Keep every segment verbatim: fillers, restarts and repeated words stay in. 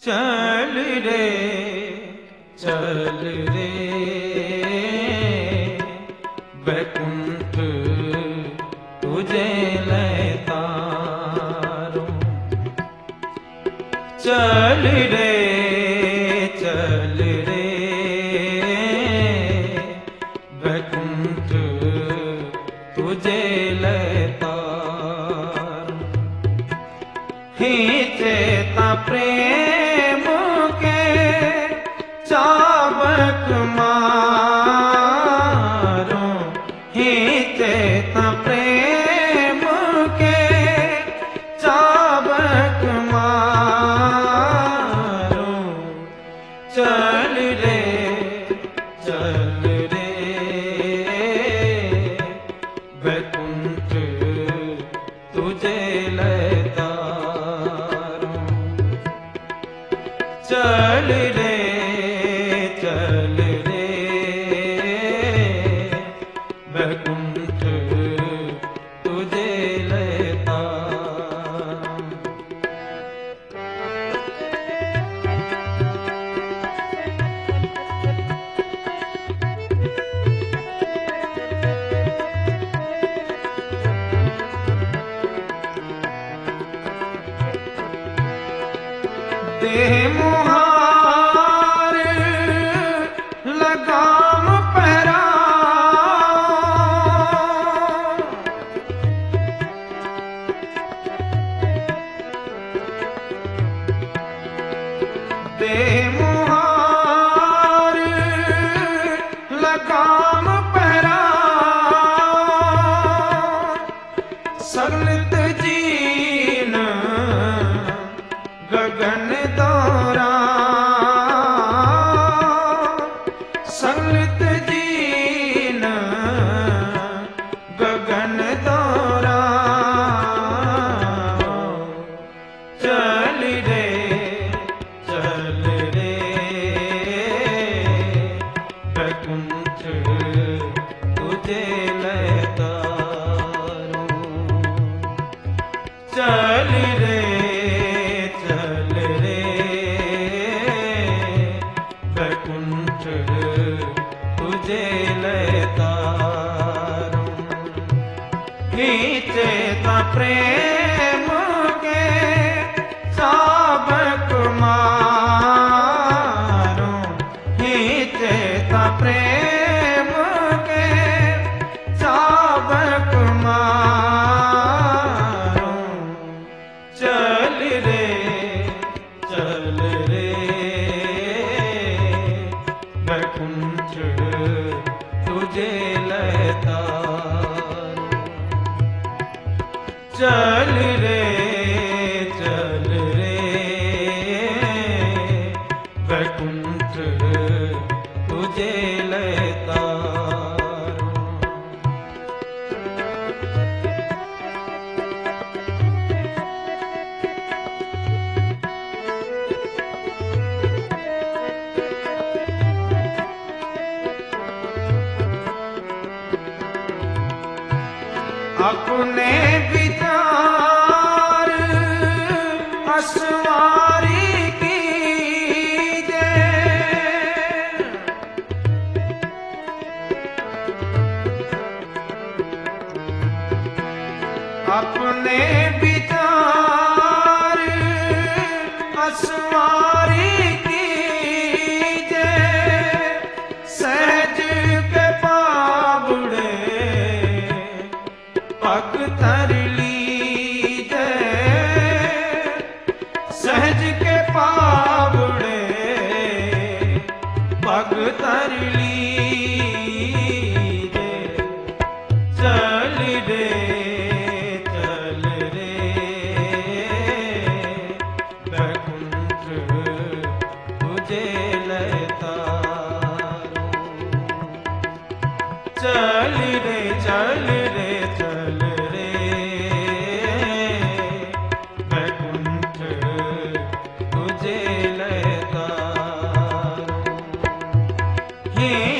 चल रे चल रे बैकुंठ तुझे लैतारो। चल रे चल रे बैकुंठ तुझे लैतारो। हिचेता प्रेम के चाबक मारो। हिचेता प्रेम के चाबक मारो। चल रे चल रे बैकुंठ तुझे लैतारो। चल रे चल रे बैकुंठ तुझे लैतारो। देह मुहार लगाम पहरा। देह मुहार लगाम पहरा। सगलित जीन गगन दौरा। सगलित जीन गगन दौरा। चल रे चल रे बैकुंठ तुझे लैतारो। चल रे चल रे बैकुंठ तुझे लैतारो। हिचेता प्रेम के चाबक मारो। हिचेता प्रेम के चाबक मारो। चल रे चल रे बैकुंठ तुझे लैतारो। चल रे चल रे बैकुंठ तुझे लैतारो। अपने विचार असवारी कीजे। अपने विचार असवारी कीजे। सहज के पाबुड़े पग तर लीजे। सहज के पाबुड़े पग तर लीजे। चल रे चल रे बैकुंठ तुझे लैतारो। चल रे चल रे चल रे बैकुंठ तुझे लैतारो। हे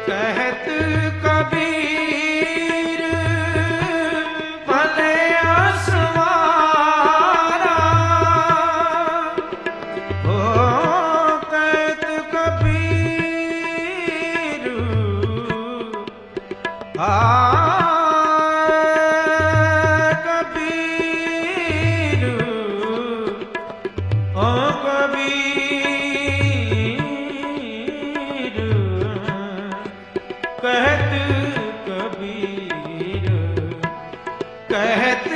कहत कबीर भले असवारा हो कहत कबीर आ कबीर ओ कबीर कहत कबीर कहत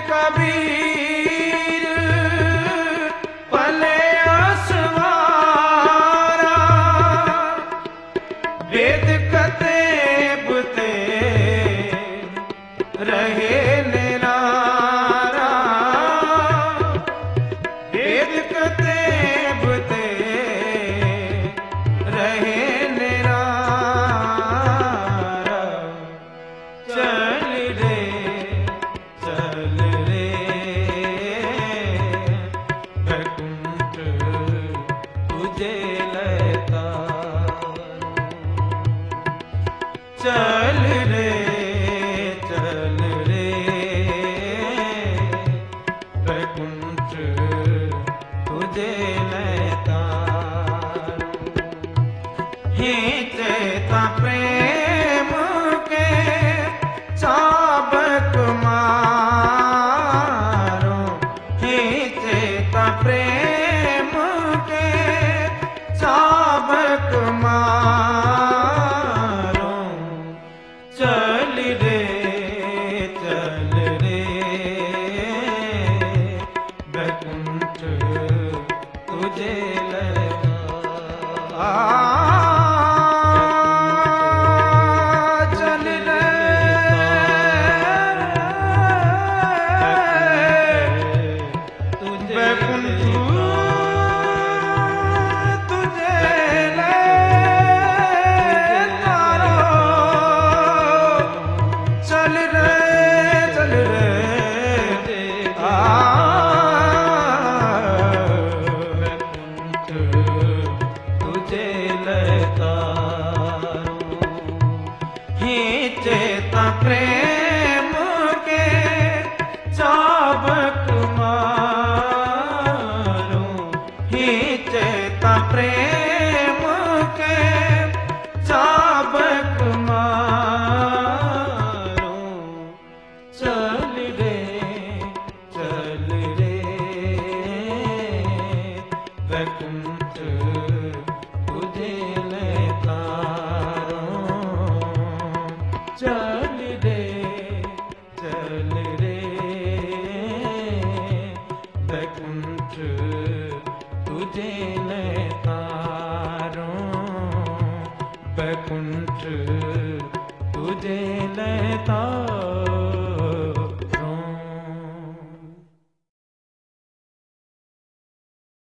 कबीर भले असवारा वेद कतेब ते रहे निरारा वेद कतेब ते रहे निरारा चल रे चल रे वैकुंठ तुझे लेता चल रे चल रे वैकुंठ तुझे लेता हे चेता प्रेम के चाबक मारो हे चेता प्रेम के चाबक मारो चल रे चल रे वैकुंठ तुझे लगा चल रे वैकुंठ तुझे लेता चल रे चल रे आ वैकुंठ तुझे लेता हे चेता प्रेम के चाबक मारो हे चेता प्रेम के चाबक मारो चल रे चल रे वैकुंठ तुझे लेता चल रे चल रे वैकुंठ तुझे लेता वैकुंठ तुझे लेता